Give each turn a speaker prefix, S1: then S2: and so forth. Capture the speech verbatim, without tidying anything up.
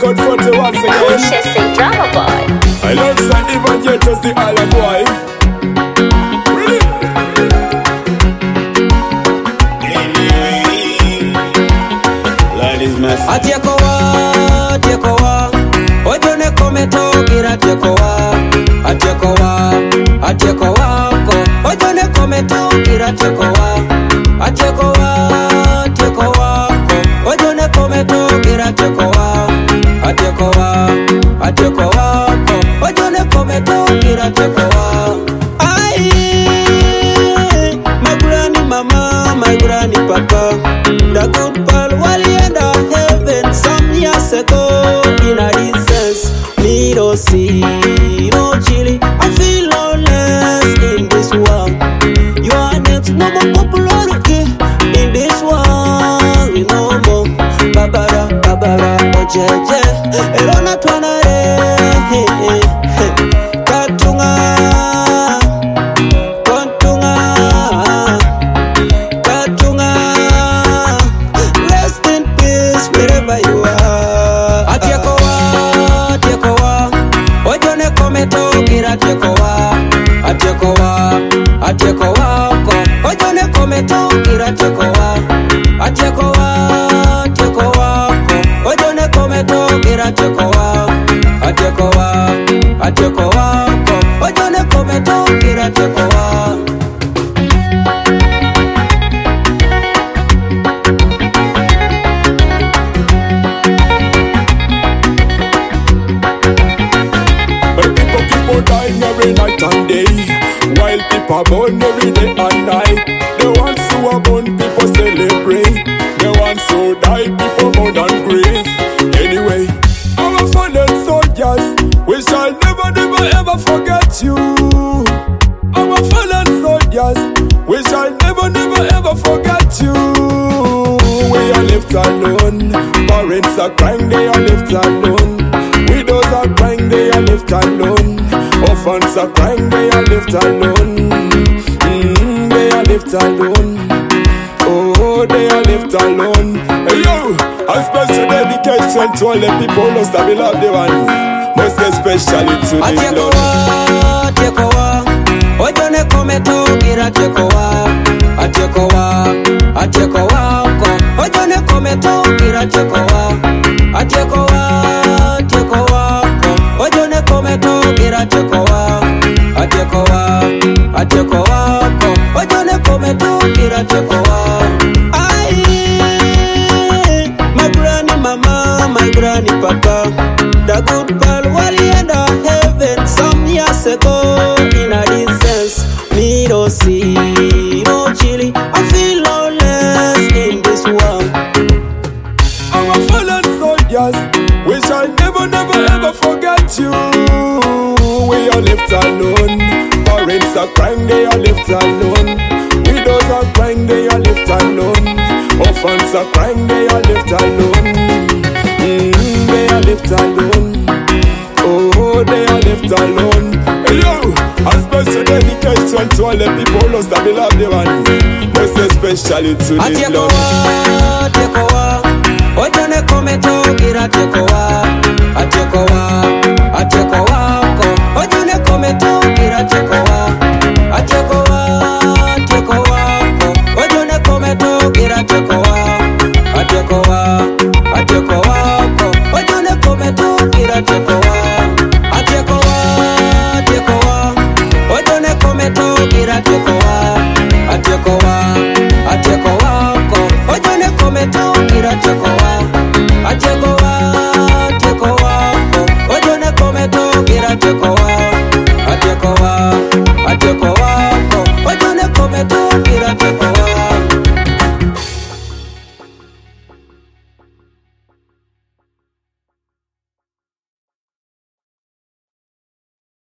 S1: record forty once again.
S2: Conscious and drama boy.
S1: I love San Ivan, yet just the island boy. Really? Ladies mess.
S3: Atiekowa, atiekowa, ojone kometo gira atiekowa, atiekowa, atiekowa ko, ojone kometo gira atiekowa, atiekowa, atiekowa ko, ojone kometo gira atiekowa, atiekowa, atiekowa ko, ojone kometo gira atiekowa. Ai, my granny mama, my granny papa, the good pal wali and heaven some years ago. In a distance, me don't see no chili. I feel lonely in this world. You are next, no more popularity in this world. You know more. Babara, babara, ojeje. Elona twanare. Katunga, katunga, katunga. Rest in peace wherever you are. Atiekowa, atiekowa, ojone kometo gira atiekowa, atiekowa, atiekowa ko, ojone kometo gira atiekowa, atiekowa, atiekowa ko, ojone kometo gira atiekowa, atiekowa, atiekowa ko, ojone kometo gira atiekowa.
S1: But people keep on dying every night and day, while people born every day and night. The ones who are born, people celebrate. The ones who die, people mourn and grieve. Anyway, our fallen soldiers, we shall never, never, ever forget you. Our fallen soldiers, we shall never, never, ever forget you. We are left alone. Parents are crying, they are left alone. Widows are crying, they are left alone. Orphans are crying, they are left alone. Mm, they are left alone. Oh, they are left alone. Hey yo, a special dedication to all the people lost that beloved ones. Most especially to the Lord.
S3: Atiekowa, atiekowa, ojone kometo gira atiekowa, atiekowa, atiekowa ko, ojone kometo gira atiekowa, atiekowa, atiekowa ko, ojone kometo gira atiekowa, atiekowa, atiekowa ko, ojone kometo gira atiekowa. Ai, my granny mama, my granny papa, the good pal wali and heaven some years ago. In a distance, me don't see no chili. I feel lonely in this world.
S1: Our fallen soldiers, we shall never, never, ever forget you. We are left alone. Parents are crying, they are left alone. Widows are crying, they are left alone. Orphans are crying, they are left alone. Mm, they are left alone. Oh, they are left alone. Hey yo, a special dedication to all the people lost that beloved ones. Most especially to the Lord.
S3: Atiekowa, atiekowa, ojone kometo gira atiekowa, atiekowa, atiekowa ko, ojone kometo gira atiekowa, atiekowa, atiekowa ko, ojone kometo gira atiekowa, atiekowa, atiekowa ko, ojone kometo gira atiekowa, atiekowa, atiekowa, ojone kometo gira atiekowa, atiekowa, atiekowa ko, ojone kometo gira atiekowa.